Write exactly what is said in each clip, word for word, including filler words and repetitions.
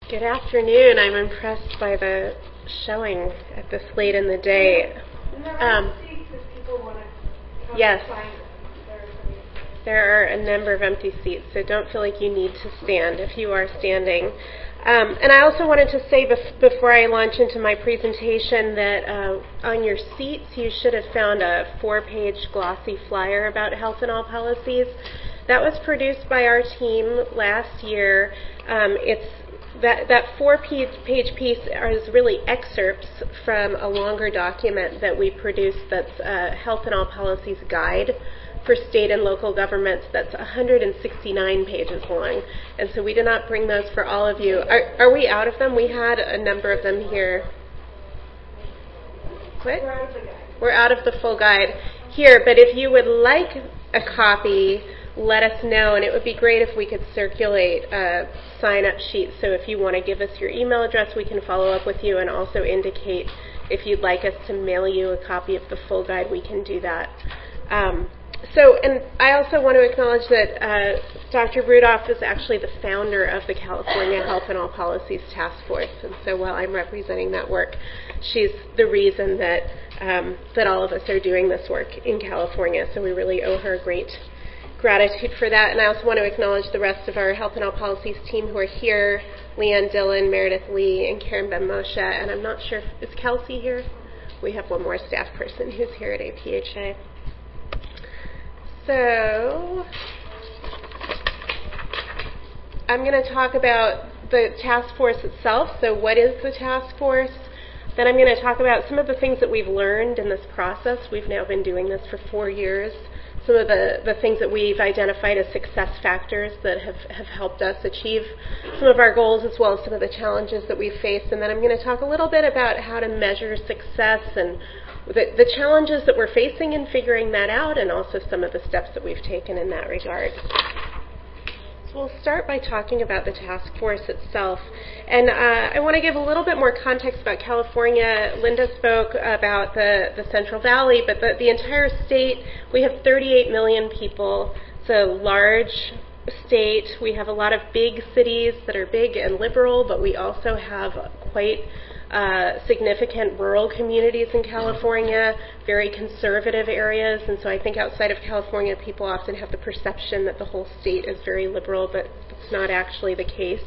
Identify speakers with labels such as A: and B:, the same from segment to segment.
A: Good afternoon. I'm impressed by the showing at this late in the day. Um, yes, there are a number of empty seats, so don't feel like you need to stand if you are standing. Um, and I also wanted to say bef- before I launch into my presentation that uh, on your seats you should have found a four-page glossy flyer about health and all policies. That was produced by our team last year. Um, it's That, that four-page piece is really excerpts from a longer document that we produced that's a Health and All Policies Guide for state and local governments that's one hundred sixty-nine pages long. And so we did not bring those for all of you. Are, are we out of them? We had a number of them here. What? We're out of the guide. We're out of the full guide here, but if you would like a copy, let us know, and it would be great if we could circulate a sign-up sheet. So if you want to give us your email address, we can follow up with you and also indicate if you'd like us to mail you a copy of the full guide, we can do that. Um, so, and I also want to acknowledge that uh, Doctor Rudolph is actually the founder of the California Health and All Policies Task Force, and so while I'm representing that work, she's the reason that um, that all of us are doing this work in California, so we really owe her a great gratitude for that. And I also want to acknowledge the rest of our Health and All Policies team who are here, Leanne Dillon, Meredith Lee, and Karen Ben-Moshe. And I'm not sure, if, is Kelsey here? We have one more staff person who's here at A P H A. So I'm going to talk about the task force itself. So what is the task force? Then I'm going to talk about some of the things that we've learned in this process. We've now been doing this for four years. Some of the, the things that we've identified as success factors that have, have helped us achieve some of our goals, as well as some of the challenges that we've faced. And then I'm going to talk a little bit about how to measure success and the, the challenges that we're facing in figuring that out, and also some of the steps that we've taken in that regard. So we'll start by talking about the task force itself. And uh, I want to give a little bit more context about California. Linda spoke about the, the Central Valley, but the, the entire state, we have thirty-eight million people. It's a large state. We have a lot of big cities that are big and liberal, but we also have quite Uh, significant rural communities in California, very conservative areas, and so I think outside of California, people often have the perception that the whole state is very liberal, but it's not actually the case.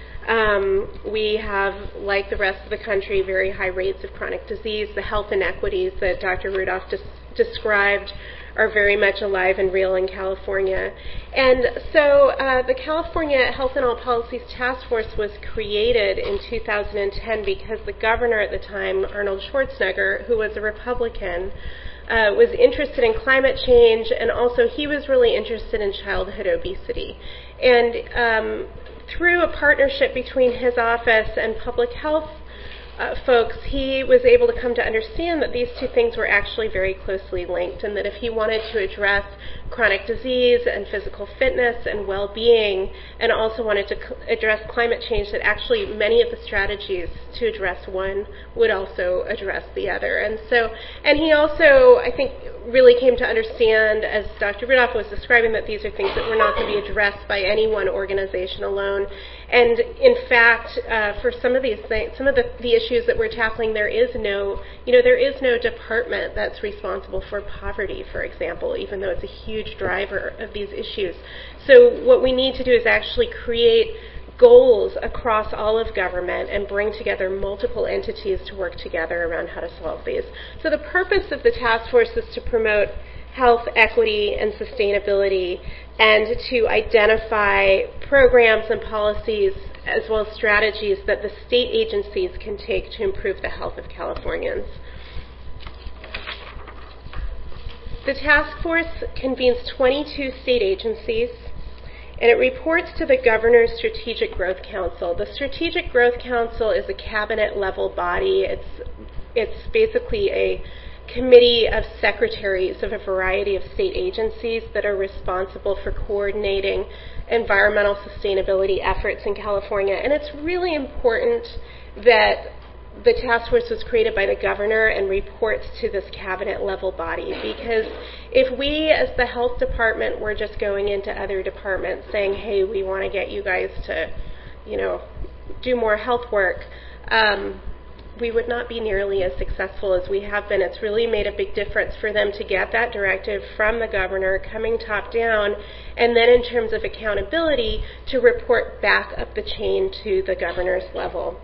A: Um, we have, like the rest of the country, very high rates of chronic disease. The health inequities that Doctor Rudolph des- described are very much alive and real in California. And so uh, the California Health and All Policies Task Force was created in two thousand ten because the governor at the time, Arnold Schwarzenegger, who was a Republican, uh, was interested in climate change, and also he was really interested in childhood obesity. And um, through a partnership between his office and public health Uh, folks, he was able to come to understand that these two things were actually very closely linked, and that if he wanted to address chronic disease and physical fitness and well-being, and also wanted to c- address climate change, that actually many of the strategies to address one would also address the other. And so, and he also, I think, really came to understand, as Doctor Rudolph was describing, that these are things that were not going to be addressed by any one organization alone. And in fact, uh, for some of these things, some of the, the issues that we're tackling, there is no, you know, there is no department that's responsible for poverty, for example, even though it's a huge driver of these issues. So what we need to do is actually create goals across all of government and bring together multiple entities to work together around how to solve these. So the purpose of the task force is to promote health, equity, and sustainability, and to identify programs and policies as well as strategies that the state agencies can take to improve the health of Californians. The task force convenes twenty-two state agencies, and it reports to the Governor's Strategic Growth Council. The Strategic Growth Council is a cabinet-level body. It's, it's basically a committee of secretaries of a variety of state agencies that are responsible for coordinating environmental sustainability efforts in California. And it's really important that the task force was created by the governor and reports to this cabinet-level body, because if we, as the health department, were just going into other departments saying, hey, we want to get you guys to, you know, do more health work, um, we would not be nearly as successful as we have been. It's really made a big difference for them to get that directive from the governor coming top down, and then in terms of accountability, to report back up the chain to the governor's level.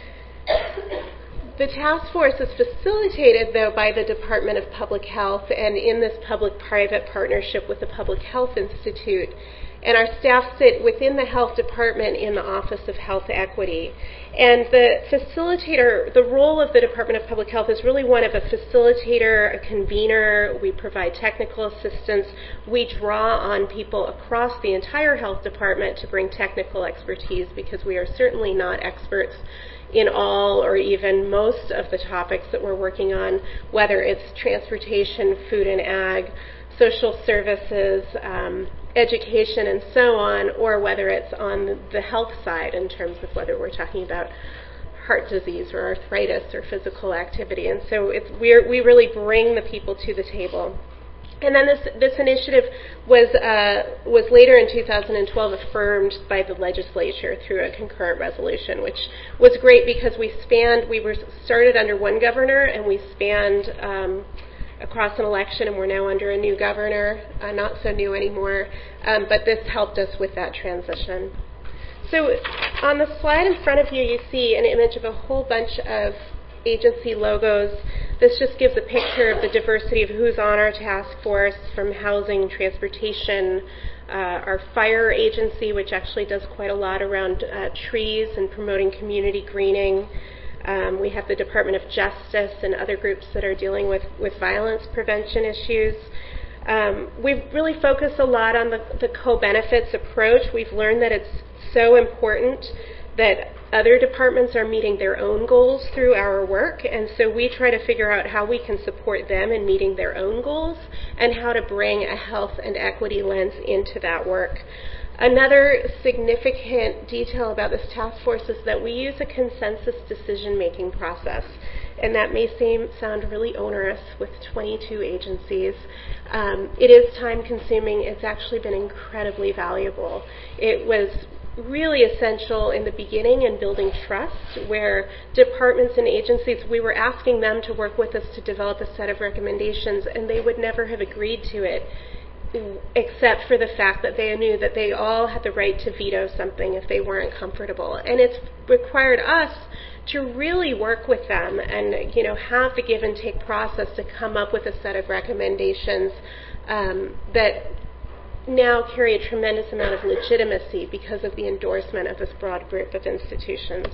A: The task force is facilitated, though, by the Department of Public Health and in this public-private partnership with the Public Health Institute. And our staff sit within the health department in the Office of Health Equity. And the facilitator, the role of the Department of Public Health is really one of a facilitator, a convener. We provide technical assistance. We draw on people across the entire health department to bring technical expertise, because we are certainly not experts in all or even most of the topics that we're working on, whether it's transportation, food and ag, social services, um, education, and so on, or whether it's on the health side in terms of whether we're talking about heart disease or arthritis or physical activity. And so it's, we're, we really bring the people to the table. And then this, this initiative was, uh, was later in two thousand twelve affirmed by the legislature through a concurrent resolution, which was great because we spanned, we were started under one governor and we spanned um, across an election, and we're now under a new governor, uh, not so new anymore, um, but this helped us with that transition. So on the slide in front of you, you see an image of a whole bunch of agency logos. This just gives a picture of the diversity of who's on our task force, from housing, transportation, uh, our fire agency, which actually does quite a lot around uh, trees and promoting community greening. Um, we have the Department of Justice and other groups that are dealing with, with violence prevention issues. Um, we've really focused a lot on the, the co-benefits approach. We've learned that it's so important that other departments are meeting their own goals through our work, and so we try to figure out how we can support them in meeting their own goals and how to bring a health and equity lens into that work. Another significant detail about this task force is that we use a consensus decision-making process, and that may seem sound really onerous with twenty-two agencies. Um, it is time-consuming. It's actually been incredibly valuable. It was really essential in the beginning in building trust, where departments and agencies, we were asking them to work with us to develop a set of recommendations, and they would never have agreed to it except for the fact that they knew that they all had the right to veto something if they weren't comfortable. And it's required us to really work with them and, you know, have the give and take process to come up with a set of recommendations um, that now carry a tremendous amount of legitimacy because of the endorsement of this broad group of institutions.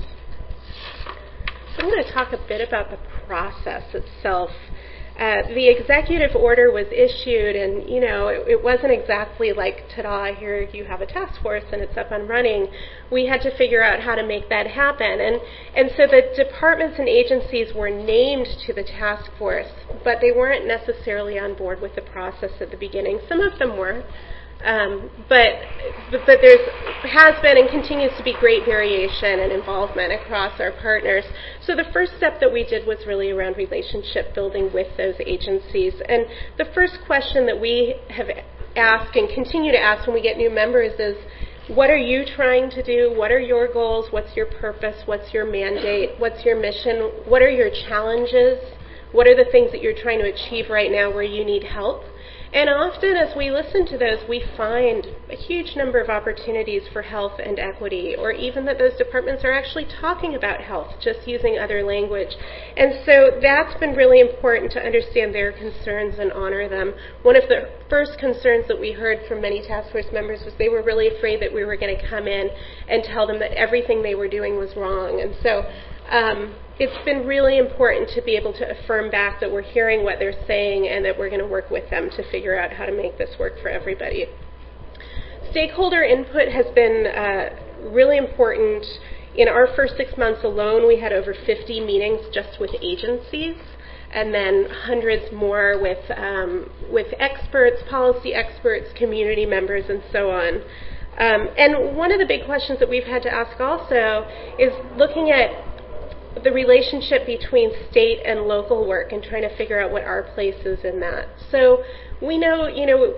A: So I'm going to talk a bit about the process itself. Uh, the executive order was issued, and, you know, it, it wasn't exactly like, ta-da, here you have a task force and it's up and running. We had to figure out how to make that happen. And, and so the departments and agencies were named to the task force, but they weren't necessarily on board with the process at the beginning. Some of them were. Um, but, but but there has been and continues to be great variation and involvement across our partners. So the first step that we did was really around relationship building with those agencies. And the first question that we have asked and continue to ask when we get new members is, what are you trying to do? What are your goals? What's your purpose? What's your mandate? What's your mission? What are your challenges? What are the things that you're trying to achieve right now where you need help? And often as we listen to those, we find a huge number of opportunities for health and equity, or even that those departments are actually talking about health, just using other language. And so that's been really important to understand their concerns and honor them. One of the first concerns that we heard from many task force members was they were really afraid that we were going to come in and tell them that everything they were doing was wrong. And so um, it's been really important to be able to affirm back that we're hearing what they're saying and that we're going to work with them to figure out how to make this work for everybody. Stakeholder input has been uh, really important. In our first six months alone, we had over fifty meetings just with agencies, and then hundreds more with, um, with experts, policy experts, community members, and so on. Um, and one of the big questions that we've had to ask also is looking at the relationship between state and local work and trying to figure out what our place is in that. So we know, you know,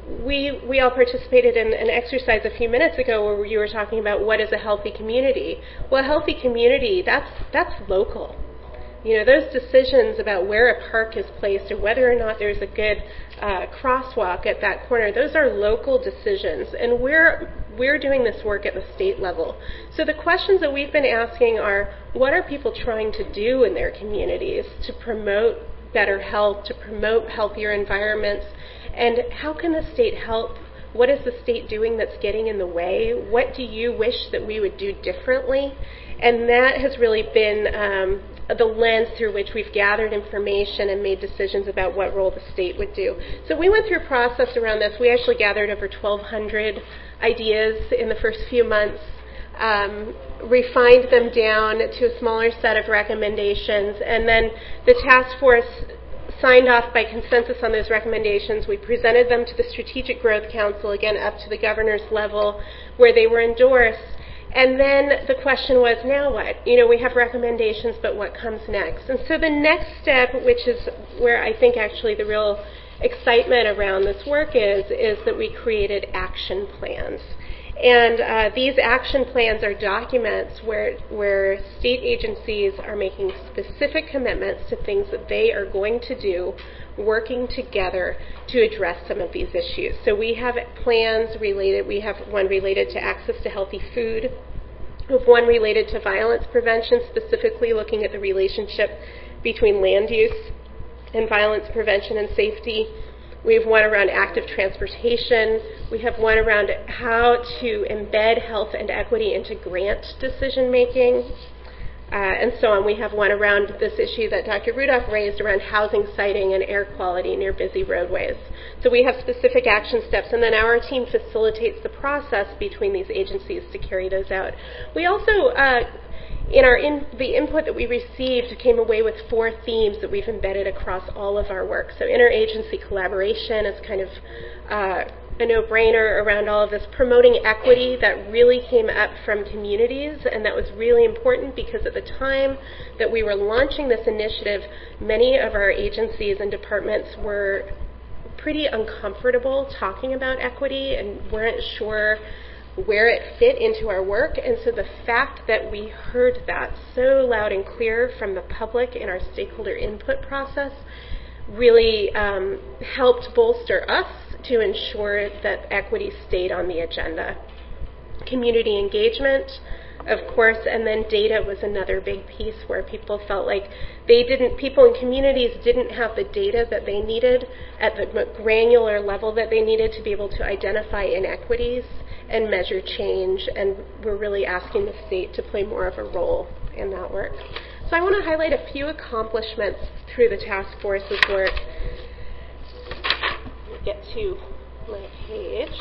A: we we all participated in an exercise a few minutes ago where you were talking about what is a healthy community. Well, a healthy community, that's that's local. You know, those decisions about where a park is placed or whether or not there's a good uh, crosswalk at that corner, those are local decisions. And we're, we're doing this work at the state level. So the questions that we've been asking are, what are people trying to do in their communities to promote better health, to promote healthier environments? And how can the state help? What is the state doing that's getting in the way? What do you wish that we would do differently? And that has really been um, the lens through which we've gathered information and made decisions about what role the state would do. So we went through a process around this. We actually gathered over twelve hundred ideas in the first few months, um, refined them down to a smaller set of recommendations, and then the task force signed off by consensus on those recommendations. We presented them to the Strategic Growth Council, again up to the governor's level, where they were endorsed. And then the question was, now what? You know, we have recommendations, but what comes next? And so the next step, which is where I think actually the real excitement around this work is, is that we created action plans. And uh, these action plans are documents where, where state agencies are making specific commitments to things that they are going to do, working together to address some of these issues. So we have plans related, we have one related to access to healthy food, we have one related to violence prevention, specifically looking at the relationship between land use and violence prevention and safety. We have one around active transportation. We have one around how to embed health and equity into grant decision making, uh, and so on. We have one around this issue that Doctor Rudolph raised around housing siting and air quality near busy roadways. So we have specific action steps, and then our team facilitates the process between these agencies to carry those out. We also uh, In our in, the input that we received came away with four themes that we've embedded across all of our work. So interagency collaboration is kind of uh, a no-brainer around all of this. Promoting equity, that really came up from communities, and that was really important because at the time that we were launching this initiative, many of our agencies and departments were pretty uncomfortable talking about equity and weren't sure where it fit into our work. And so the fact that we heard that so loud and clear from the public in our stakeholder input process really um, helped bolster us to ensure that equity stayed on the agenda. Community engagement, of course, and then data was another big piece where people felt like they didn't, people in communities didn't have the data that they needed at the granular level that they needed to be able to identify inequities and measure change, and we're really asking the state to play more of a role in that work. So I want to highlight a few accomplishments through the task force's work. Get to my page.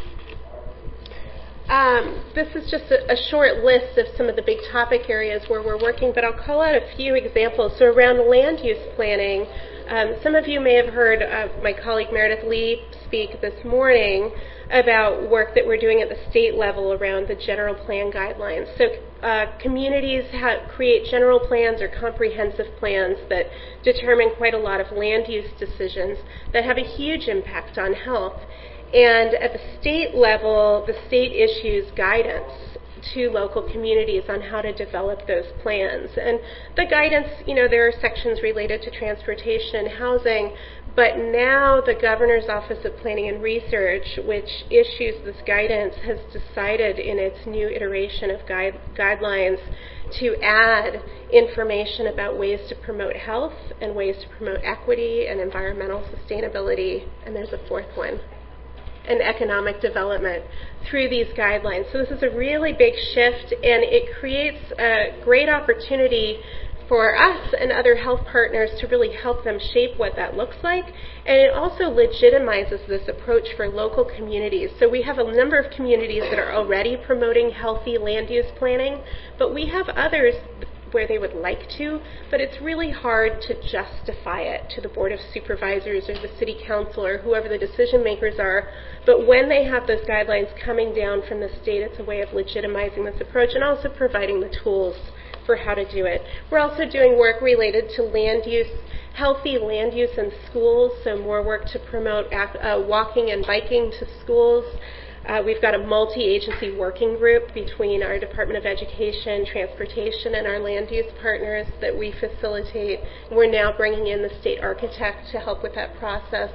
A: Um, this is just a, a short list of some of the big topic areas where we're working, but I'll call out a few examples. So around land use planning, um, some of you may have heard uh, my colleague Meredith Lee speak this morning about work that we're doing at the state level around the general plan guidelines. So uh, communities ha- create general plans or comprehensive plans that determine quite a lot of land use decisions that have a huge impact on health. And at the state level, the state issues guidance to local communities on how to develop those plans. And the guidance, you know, there are sections related to transportation and housing, but now the Governor's Office of Planning and Research, which issues this guidance, has decided in its new iteration of guide, guidelines to add information about ways to promote health and ways to promote equity and environmental sustainability. And there's a fourth one, and economic development through these guidelines. So this is a really big shift, and it creates a great opportunity for us and other health partners to really help them shape what that looks like. And it also legitimizes this approach for local communities. So we have a number of communities that are already promoting healthy land use planning, but we have others where they would like to, but it's really hard to justify it to the Board of Supervisors or the City Council or whoever the decision makers are. But when they have those guidelines coming down from the state, it's a way of legitimizing this approach and also providing the tools for how to do it. We're also doing work related to land use, healthy land use in schools, so more work to promote uh, walking and biking to schools. Uh, we've got a multi-agency working group between our Department of Education, Transportation, and our land use partners that we facilitate. We're now bringing in the state architect to help with that process.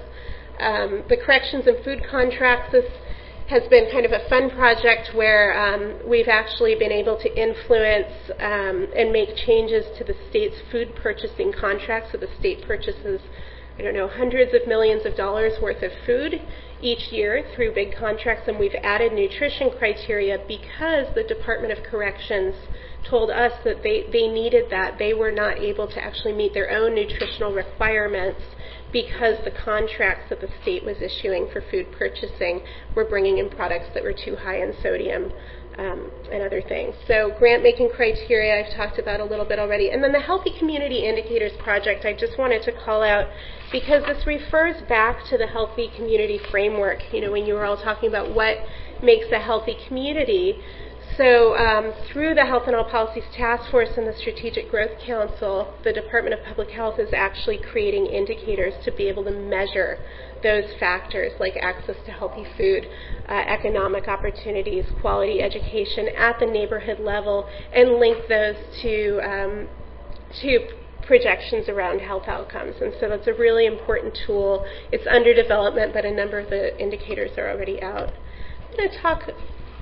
A: Um, the corrections and food contracts is, has been kind of a fun project where um, we've actually been able to influence um, and make changes to the state's food purchasing contracts. So the state purchases, I don't know, hundreds of millions of dollars worth of food each year through big contracts, and we've added nutrition criteria because the Department of Corrections told us that they, they needed that. They were not able to actually meet their own nutritional requirements because the contracts that the state was issuing for food purchasing were bringing in products that were too high in sodium um, and other things. So grant-making criteria I've talked about a little bit already. And then the Healthy Community Indicators Project I just wanted to call out because this refers back to the Healthy Community Framework, you know, when you were all talking about what makes a healthy community. So um, through the Health and All Policies Task Force and the Strategic Growth Council, the Department of Public Health is actually creating indicators to be able to measure those factors like access to healthy food, uh, economic opportunities, quality education at the neighborhood level, and link those to um, to projections around health outcomes. And so that's a really important tool. It's under development, but a number of the indicators are already out. I'm going to talk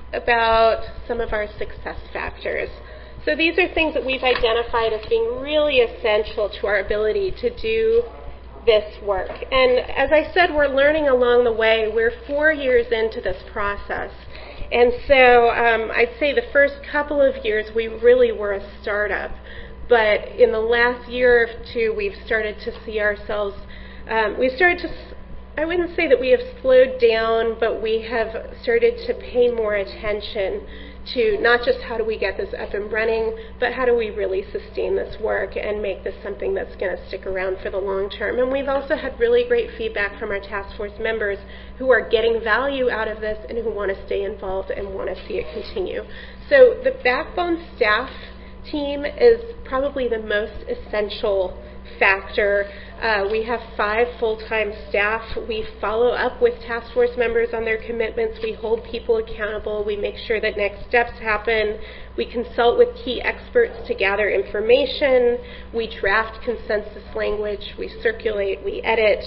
A: about some of our success factors. So these are things that we've identified as being really essential to our ability to do this work. And as I said, we're learning along the way. We're four years into this process. And so um, I'd say the first couple of years we really were a startup. But in the last year or two, we've started to see ourselves, um, we've started to I wouldn't say that we have slowed down, but we have started to pay more attention to not just how do we get this up and running, but how do we really sustain this work and make this something that's going to stick around for the long term. And we've also had really great feedback from our task force members who are getting value out of this and who want to stay involved and want to see it continue. So the backbone staff team is probably the most essential factor. Uh, we have five full-time staff. We follow up with task force members on their commitments. We hold people accountable. We make sure that next steps happen. We consult with key experts to gather information. We draft consensus language. We circulate. We edit.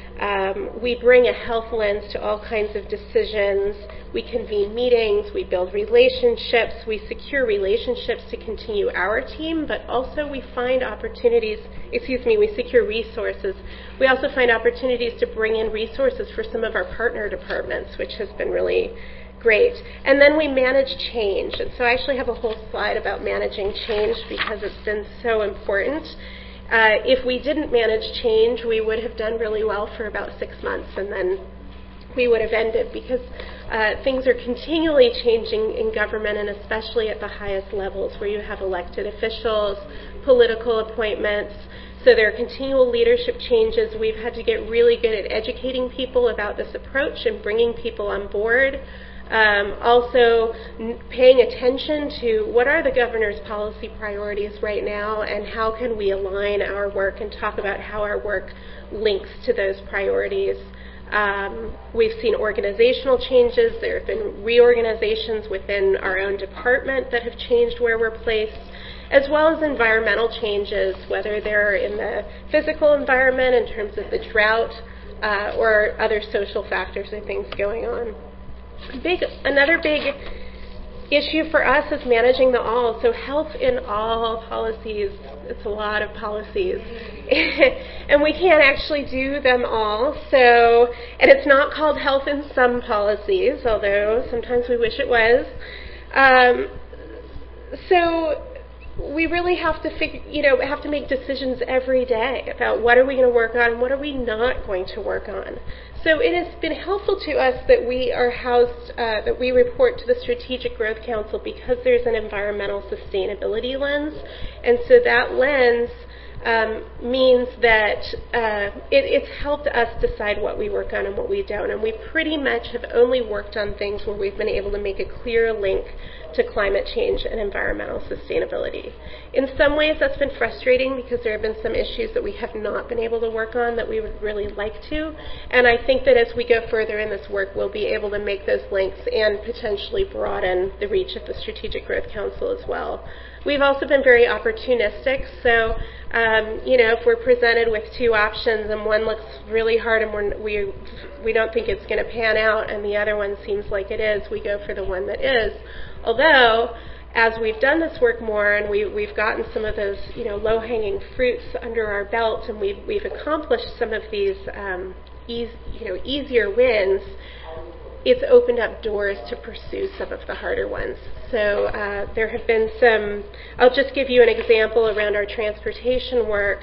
A: Um, we bring a health lens to all kinds of decisions. We convene meetings. We build relationships. We secure relationships to continue our team, but also we find opportunities, excuse me, we secure resources. We also find opportunities to bring in resources for some of our partner departments, which has been really great. And then we manage change. And so I actually have a whole slide about managing change because it's been so important. Uh, if we didn't manage change, we would have done really well for about six months, and then we would have ended because uh, things are continually changing in government, and especially at the highest levels where you have elected officials, political appointments. So there are continual leadership changes. We've had to get really good at educating people about this approach and bringing people on board. Um, also n- paying attention to what are the governor's policy priorities right now and how can we align our work and talk about how our work links to those priorities. Um, we've seen organizational changes. There have been reorganizations within our own department that have changed where we're placed, as well as environmental changes, whether they're in the physical environment in terms of the drought uh, or other social factors or things going on. Big, another big issue for us is managing the all. So health in all policies, it's a lot of policies. And we can't actually do them all. So, and it's not called health in some policies, although sometimes we wish it was. Um, so we really have to figure, you know, have to make decisions every day about what are we going to work on and what are we not going to work on. So it has been helpful to us that we are housed, uh, that we report to the Strategic Growth Council because there's an environmental sustainability lens. And so that lens um, means that uh, it, it's helped us decide what we work on and what we don't. And we pretty much have only worked on things where we've been able to make a clear link to climate change and environmental sustainability. In some ways, that's been frustrating because there have been some issues that we have not been able to work on that we would really like to. And I think that as we go further in this work, we'll be able to make those links and potentially broaden the reach of the Strategic Growth Council as well. We've also been very opportunistic. So, um, you know, if we're presented with two options and one looks really hard and we're, we we don't think it's going to pan out and the other one seems like it is, we go for the one that is. Although, as we've done this work more and we, we've gotten some of those, you know, low-hanging fruits under our belt and we've, we've accomplished some of these, um, easy, you know, easier wins, it's opened up doors to pursue some of the harder ones. So uh, there have been some, I'll just give you an example around our transportation work.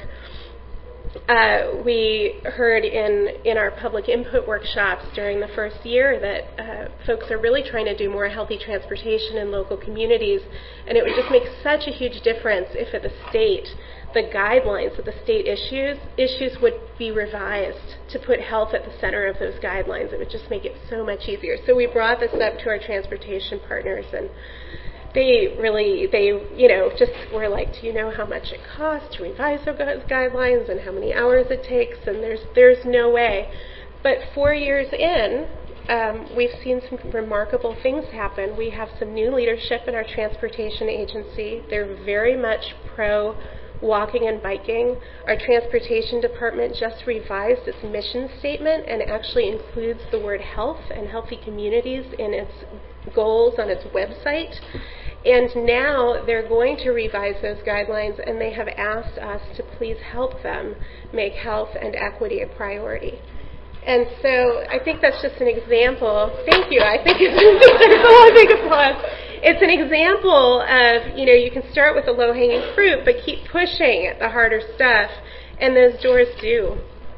A: Uh, we heard in, in our public input workshops during the first year that uh, folks are really trying to do more healthy transportation in local communities, and it would just make such a huge difference if at the state, the guidelines that the state issues, issues would be revised to put health at the center of those guidelines. It would just make it so much easier. So we brought this up to our transportation partners, and they really, they, you know, just were like, do you know how much it costs to revise those guidelines and how many hours it takes? And there's there's no way. But four years in, um, we've seen some remarkable things happen. We have some new leadership in our transportation agency. They're very much pro walking and biking. Our transportation department just revised its mission statement and actually includes the word health and healthy communities in its goals on its website. And now they're going to revise those guidelines, and they have asked us to please help them make health and equity a priority. And so I think that's just an example. Thank you. I think it's a big applause. It's an example of, you know, you can start with the low-hanging fruit, but keep pushing at the harder stuff, and those doors do,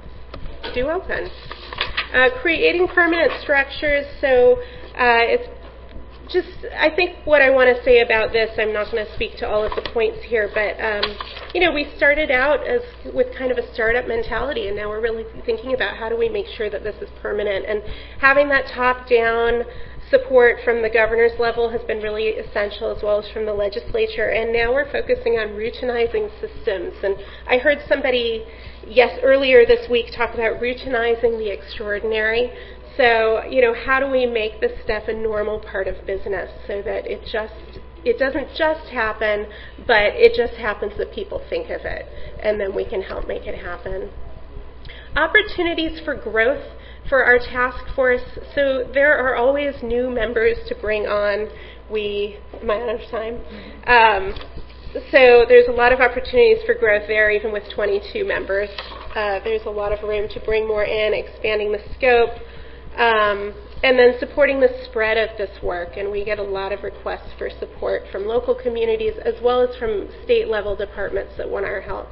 A: do open. Uh, creating permanent structures. So uh, it's just, I think what I want to say about this, I'm not going to speak to all of the points here, but, um, you know, we started out as with kind of a startup mentality, and now we're really thinking about how do we make sure that this is permanent. And having that top-down support from the governor's level has been really essential, as well as from the legislature. And now we're focusing on routinizing systems. And I heard somebody, yes, earlier this week talk about routinizing the extraordinary. So, you know, how do we make this stuff a normal part of business so that it just, it doesn't just happen, but it just happens that people think of it, and then we can help make it happen. Opportunities for growth for our task force. So there are always new members to bring on. We, am I out of time? Um, so there's a lot of opportunities for growth there, even with twenty-two members. Uh, there's a lot of room to bring more in, expanding the scope. Um, and then supporting the spread of this work, and we get a lot of requests for support from local communities as well as from state-level departments that want our help.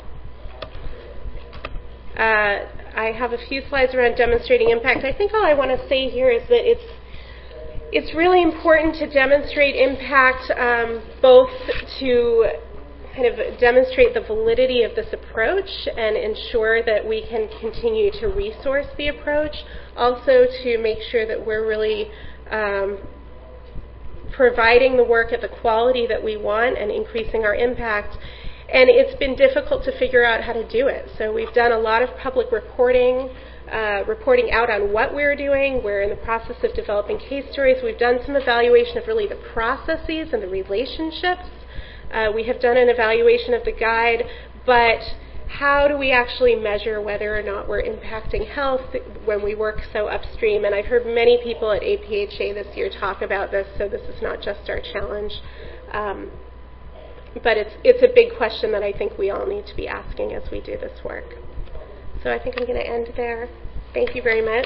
A: Uh, I have a few slides around demonstrating impact. I think all I want to say here is that it's it's really important to demonstrate impact, um, both to kind of demonstrate the validity of this approach and ensure that we can continue to resource the approach, also to make sure that we're really um, providing the work at the quality that we want and increasing our impact. And it's been difficult to figure out how to do it. So we've done a lot of public reporting, uh, reporting out on what we're doing. We're in the process of developing case stories. We've done some evaluation of really the processes and the relationships. Uh, we have done an evaluation of the guide, but how do we actually measure whether or not we're impacting health when we work so upstream? And I've heard many people at A P H A this year talk about this, so this is not just our challenge. Um, but it's it's a big question that I think we all need to be asking as we do this work. So I think I'm going to end there. Thank you very much.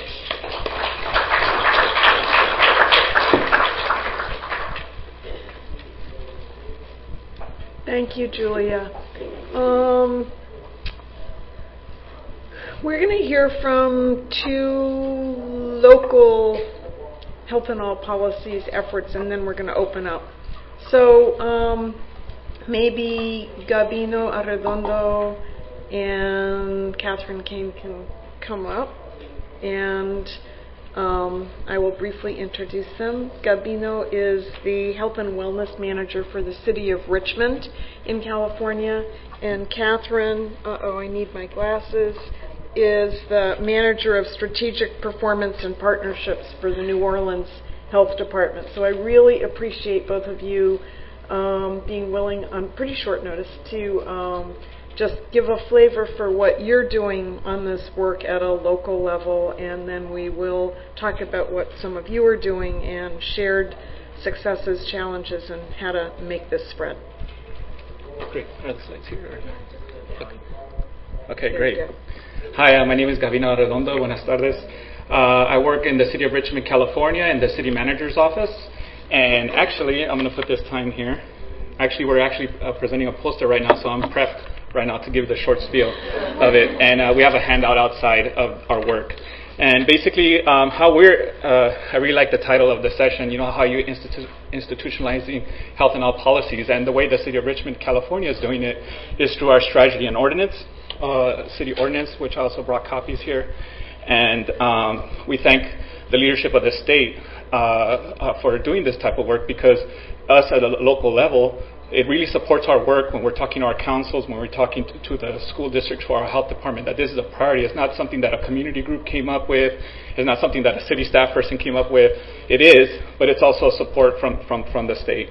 B: Thank you, Julia. Um, we're going to hear from two local health and all policies efforts, and then we're going to open up. So um, maybe Gabino Arredondo and Catherine Kane can come up. And Um, I will briefly introduce them. Gabino is the Health and Wellness Manager for the City of Richmond in California, and Catherine, uh-oh, I need my glasses, is the Manager of Strategic Performance and Partnerships for the New Orleans Health Department. So I really appreciate both of you um, being willing on pretty short notice to um, just give a flavor for what you're doing on this work at a local level, and then we will talk about what some of you are doing and shared successes, challenges, and how to make this spread.
C: Great. Are the slides here? Okay, okay great. Hi, uh, my name is Gabino Arredondo. Buenas tardes. Uh, I work in the City of Richmond, California, in the City Manager's Office. And actually, I'm going to put this time here. Actually, we're actually uh, presenting a poster right now, so I'm prepped right now to give the short spiel of it. And uh, we have a handout outside of our work. And basically, um, how we're, uh, I really like the title of the session, you know, how you institu- institutionalizing health and health policies. And the way the City of Richmond, California is doing it is through our strategy and ordinance, uh, city ordinance, which I also brought copies here. And um, we thank the leadership of the state uh, uh, for doing this type of work, because us at a local level, it really supports our work when we're talking to our councils, when we're talking to, to the school district, to our health department, that this is a priority. It's not something that a community group came up with. It's not something that a city staff person came up with. It is, but it's also support from, from, from the state.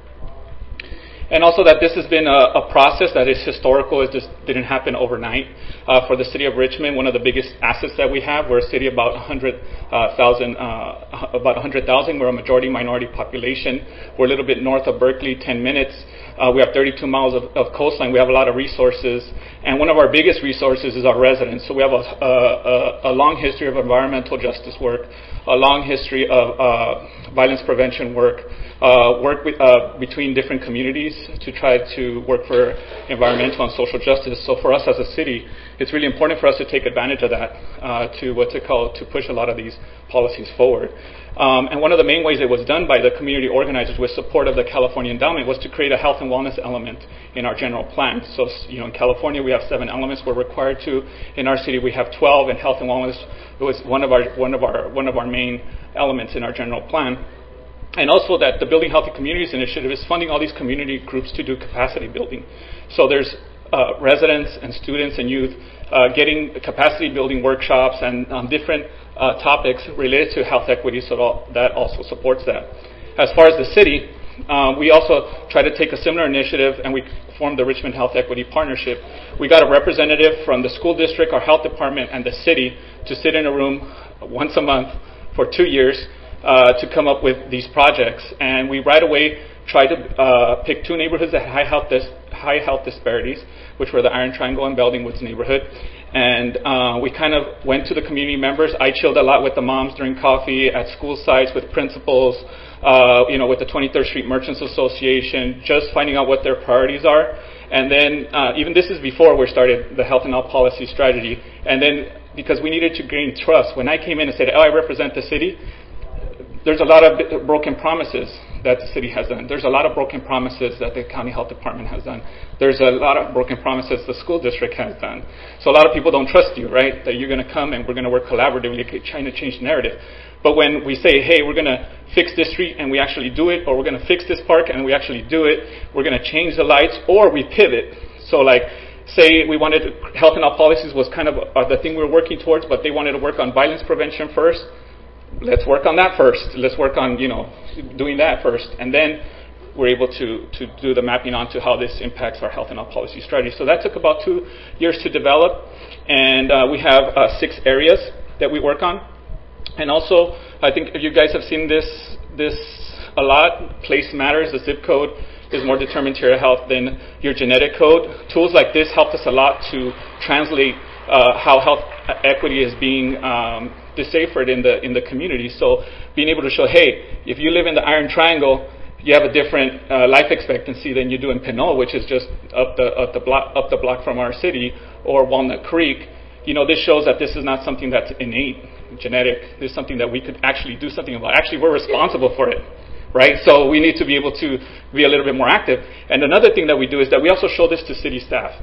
C: And also that this has been a, a process that is historical. It just didn't happen overnight. Uh, for the city of Richmond, one of the biggest assets that we have, we're a city about one hundred thousand, uh, about one hundred thousand. We're a majority minority population. We're a little bit north of Berkeley, ten minutes. Uh, we have thirty-two miles of, of coastline. We have a lot of resources. And one of our biggest resources is our residents. So we have a, a, a long history of environmental justice work, a long history of uh, violence prevention work, uh, work with, uh, between different communities to try to work for environmental and social justice. So for us as a city, it's really important for us to take advantage of that, uh, to what's it called, to push a lot of these policies forward. Um, and one of the main ways it was done by the community organizers with support of the California Endowment was to create a health and wellness element in our general plan. So, you know, in California we have seven elements we're required to. In our city we have twelve, and health and wellness was one of our one of our one of our main elements in our general plan. And also that the Building Healthy Communities Initiative is funding all these community groups to do capacity building. So there's uh, residents and students and youth uh, getting capacity building workshops and um, different uh, topics related to health equity, so that also supports that. As far as the city, um, we also try to take a similar initiative, and we formed the Richmond Health Equity Partnership. We got a representative from the school district, our health department, and the city to sit in a room once a month for two years Uh, to come up with these projects. And we right away tried to uh, pick two neighborhoods that had high health, dis- high health disparities, which were the Iron Triangle and Belding Woods neighborhood. And uh, we kind of went to the community members. I chilled a lot with the moms during coffee at school sites, with principals, uh, you know, with the twenty-third Street Merchants Association, just finding out what their priorities are. And then, uh, even this is before we started the health and health policy strategy. And then, because we needed to gain trust, when I came in and said, oh, I represent the city, there's a lot of broken promises that the city has done. There's a lot of broken promises that the county health department has done. There's a lot of broken promises the school district has done. So a lot of people don't trust you, right? That you're going to come and we're going to work collaboratively trying to change the narrative. But when we say, hey, we're going to fix this street and we actually do it, or we're going to fix this park and we actually do it, we're going to change the lights, or we pivot. So like, say we wanted to, health and health policies was kind of uh, the thing we were working towards, but they wanted to work on violence prevention first. Let's work on that first. Let's work on, you know, doing that first. And then we're able to, to do the mapping onto how this impacts our health and health policy strategy. So that took about two years to develop. And uh, we have uh, six areas that we work on. And also, I think if you guys have seen this, this a lot, place matters. The zip code is more determined to your health than your genetic code. Tools like this helped us a lot to translate uh, how health equity is being um, deciphered in the in the community. So being able to show, hey, if you live in the Iron Triangle, you have a different uh, life expectancy than you do in Pinole, which is just up the up the block up the block from our city, or Walnut Creek. You know, this shows that this is not something that's innate, genetic. This is something that we could actually do something about. Actually, we're responsible for it, right? So we need to be able to be a little bit more active. And another thing that we do is that we also show this to city staff.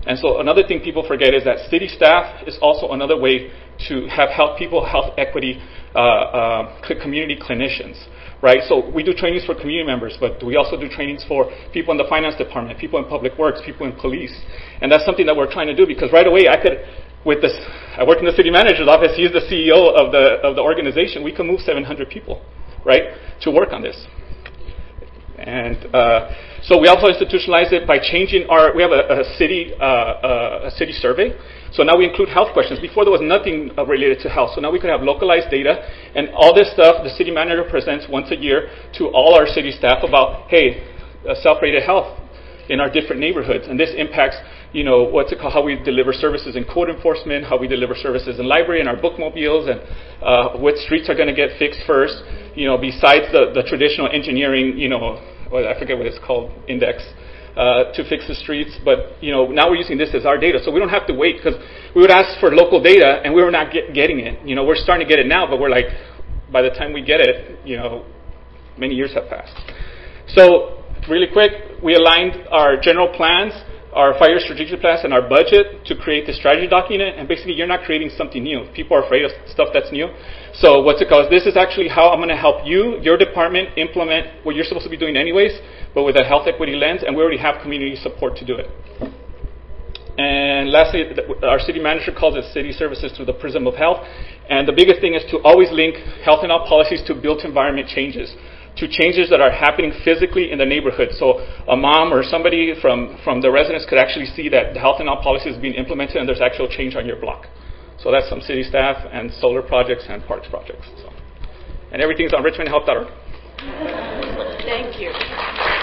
C: And so another thing people forget is that city staff is also another way to have health people, health equity, uh, uh, community clinicians, right? So we do trainings for community members, but we also do trainings for people in the finance department, people in public works, people in police. And that's something that we're trying to do, because right away I could, with this, I work in the city manager's office, he's the C E O of the of the organization, we can move seven hundred people, right, to work on this. And uh, so we also institutionalize it by changing our, we have a, a city uh, uh, a city survey. So now we include health questions. Before there was nothing uh, related to health. So now we could have localized data. And all this stuff, the city manager presents once a year to all our city staff about, hey, uh, self-rated health in our different neighborhoods. And this impacts, you know, what's it called, how we deliver services in code enforcement, how we deliver services in library, in our bookmobiles, and uh, what streets are going to get fixed first, you know, besides the, the traditional engineering, you know, well, I forget what it's called, index, uh, to fix the streets. But, you know, now we're using this as our data. So we don't have to wait, because we would ask for local data, and we were not get, getting it. You know, we're starting to get it now, but we're like, by the time we get it, you know, many years have passed. So, really quick, we aligned our general plans, our five-year strategic plans, and our budget to create the strategy document. And basically, you're not creating something new. People are afraid of stuff that's new. So what's it called? This is actually how I'm going to help you, your department, implement what you're supposed to be doing anyways, but with a health equity lens. And we already have community support to do it. And lastly, our city manager calls it city services through the prism of health. And the biggest thing is to always link health and health policies to built environment changes, to changes that are happening physically in the neighborhood. So a mom or somebody from, from the residents could actually see that the health and health policy is being implemented and there's actual change on your block. So that's some city staff and solar projects and parks projects. So. And everything's on richmond health dot org.
B: Thank you.